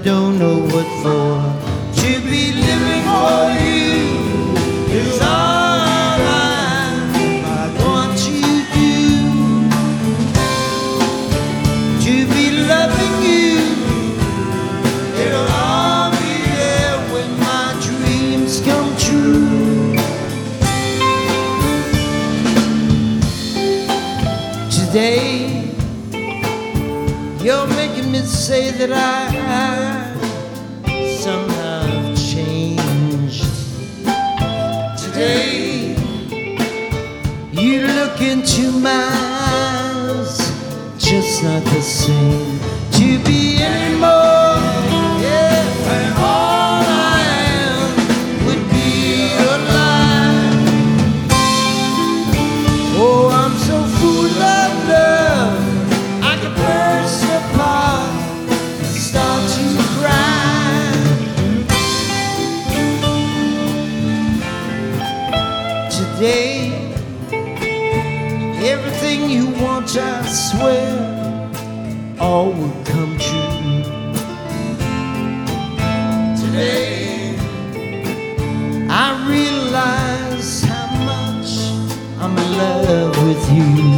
don't know what for. To be living for you is all I want to do. To be loving you, it'll all be there when my dreams come true. Today you're making me say that I somehow have changed. Today you look into my eyes, just not the same to be anymore. Yeah, and all I am would be a lie. Oh, I'm so full of love, I could burst apart and start to cry. Today, everything you want, I swear, all will come true. Today, I realize how much I'm in love with you.